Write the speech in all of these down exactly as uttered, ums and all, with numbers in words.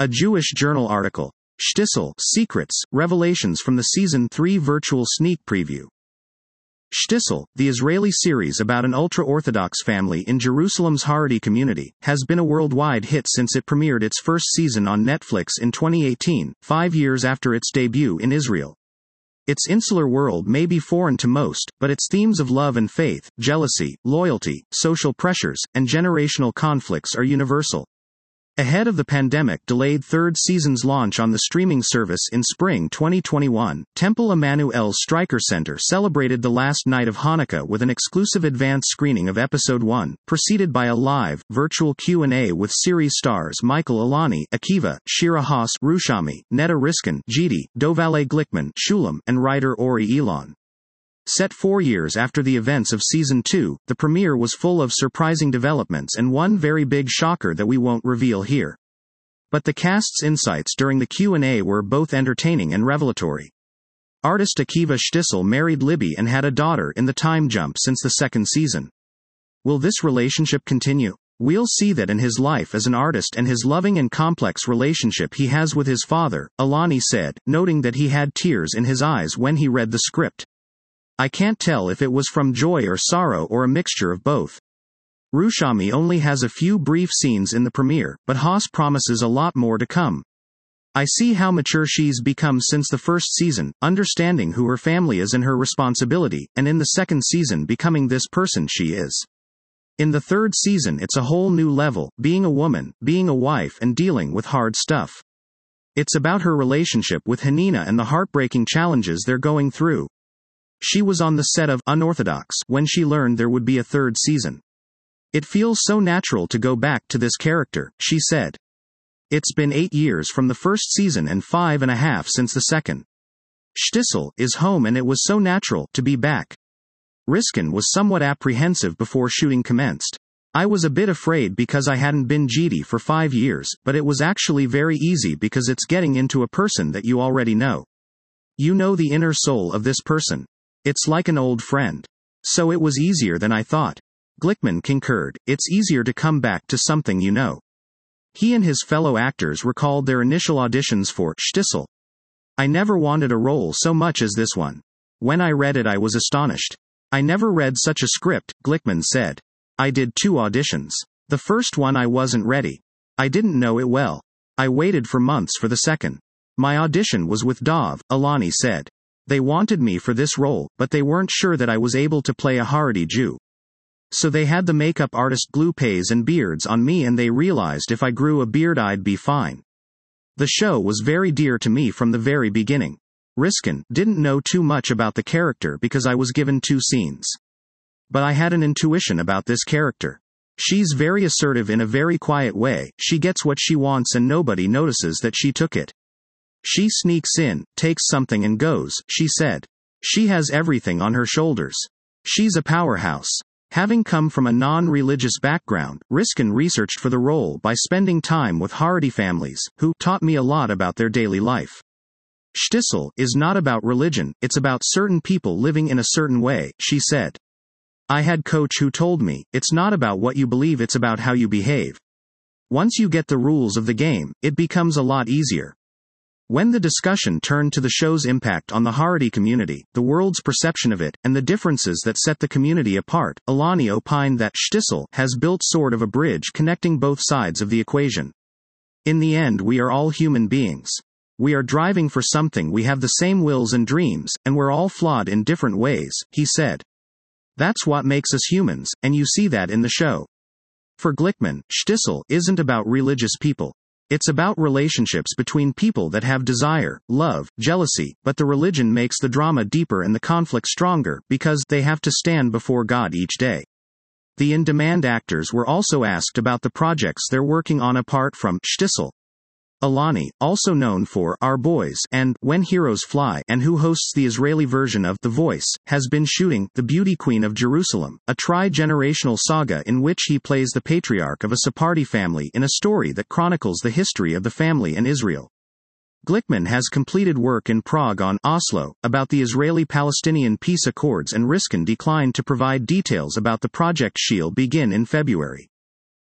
A Jewish Journal article. Shtisel, Secrets, Revelations from the Season three Virtual Sneak Preview. Shtisel, the Israeli series about an ultra-Orthodox family in Jerusalem's Haredi community, has been a worldwide hit since it premiered its first season on Netflix in twenty eighteen, five years after its debut in Israel. Its insular world may be foreign to most, but its themes of love and faith, jealousy, loyalty, social pressures, and generational conflicts are universal. Ahead of the pandemic-delayed third season's launch on the streaming service in spring twenty twenty-one, Temple Emmanuel Stryker Center celebrated the last night of Hanukkah with an exclusive advance screening of Episode one, preceded by a live, virtual Q and A with series stars Michael Alani, Akiva, Shira Haas, Rushami, Netta Riskin, Gidi, Dovale Glickman, Shulam, and writer Ori Elon. Set four years after the events of Season two, the premiere was full of surprising developments and one very big shocker that we won't reveal here. But the cast's insights during the Q and A were both entertaining and revelatory. Artist Akiva Shtisel married Libby and had a daughter in the time jump since the second season. Will this relationship continue? We'll see that in his life as an artist and his loving and complex relationship he has with his father, Alani said, noting that he had tears in his eyes when he read the script. I can't tell if it was from joy or sorrow or a mixture of both. Rushami only has a few brief scenes in the premiere, but Haas promises a lot more to come. I see how mature she's become since the first season, understanding who her family is and her responsibility, and in the second season becoming this person she is. In the third season it's a whole new level, being a woman, being a wife and dealing with hard stuff. It's about her relationship with Hanina and the heartbreaking challenges they're going through. She was on the set of Unorthodox when she learned there would be a third season. It feels so natural to go back to this character, she said. It's been eight years from the first season and five and a half since the second. Shtisel is home and it was so natural to be back. Riskin was somewhat apprehensive before shooting commenced. I was a bit afraid because I hadn't been Gidi for five years, but it was actually very easy because it's getting into a person that you already know. You know the inner soul of this person. It's like an old friend. So it was easier than I thought. Glickman concurred, it's easier to come back to something you know. He and his fellow actors recalled their initial auditions for Shtisel. I never wanted a role so much as this one. When I read it I was astonished. I never read such a script, Glickman said. I did two auditions. The first one I wasn't ready. I didn't know it well. I waited for months for the second. My audition was with Dov, Alani said. They wanted me for this role, but they weren't sure that I was able to play a Haredi Jew. So they had the makeup artist glue pays and beards on me and they realized if I grew a beard I'd be fine. The show was very dear to me from the very beginning. Riskin didn't know too much about the character because I was given two scenes. But I had an intuition about this character. She's very assertive in a very quiet way, she gets what she wants and nobody notices that she took it. She sneaks in, takes something and goes, she said. She has everything on her shoulders. She's a powerhouse. Having come from a non-religious background, Riskin researched for the role by spending time with Haredi families, who taught me a lot about their daily life. Shtisel is not about religion, it's about certain people living in a certain way, she said. I had coach who told me, it's not about what you believe, it's about how you behave. Once you get the rules of the game, it becomes a lot easier. When the discussion turned to the show's impact on the Haredi community, the world's perception of it, and the differences that set the community apart, Alani opined that Shtisel has built sort of a bridge connecting both sides of the equation. In the end we are all human beings. We are driving for something, we have the same wills and dreams, and we're all flawed in different ways, he said. That's what makes us humans, and you see that in the show. For Glickman, Shtisel isn't about religious people. It's about relationships between people that have desire, love, jealousy, but the religion makes the drama deeper and the conflict stronger, because they have to stand before God each day. The in-demand actors were also asked about the projects they're working on apart from Shtisel. Alani, also known for Our Boys and When Heroes Fly, and who hosts the Israeli version of The Voice, has been shooting The Beauty Queen of Jerusalem, a tri-generational saga in which he plays the patriarch of a Sephardi family in a story that chronicles the history of the family and Israel. Glickman has completed work in Prague on Oslo, about the Israeli-Palestinian peace accords, and Riskin declined to provide details about the project. She'll begin in February.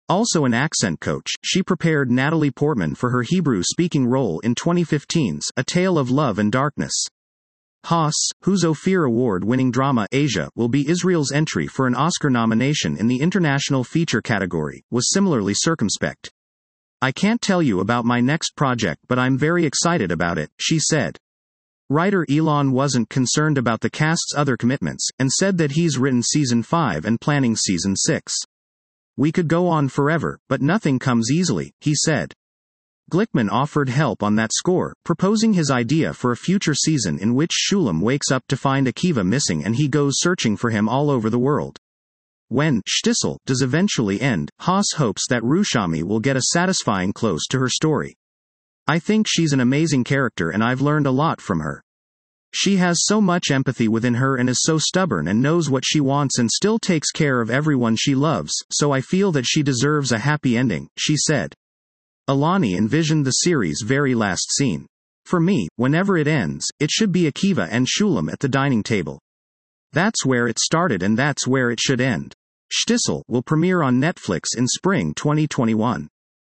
Also an accent coach, she prepared Natalie Portman for her Hebrew-speaking role in twenty fifteen's A Tale of Love and Darkness. Haas, whose Ophir Award-winning drama Asia will be Israel's entry for an Oscar nomination in the International Feature category, was similarly circumspect. "I can't tell you about my next project, but I'm very excited about it," she said. Writer Elon wasn't concerned about the cast's other commitments, and said that he's written season five and planning season six. "We could go on forever, but nothing comes easily," he said. Glickman offered help on that score, proposing his idea for a future season in which Shulam wakes up to find Akiva missing and he goes searching for him all over the world. When Shtisel does eventually end, Haas hopes that Rushami will get a satisfying close to her story. "I think she's an amazing character and I've learned a lot from her. She has so much empathy within her and is so stubborn and knows what she wants and still takes care of everyone she loves, so I feel that she deserves a happy ending," she said. Alani envisioned the series' very last scene. "For me, whenever it ends, it should be Akiva and Shulam at the dining table. That's where it started and that's where it should end." Shtisel will premiere on Netflix in spring twenty twenty-one.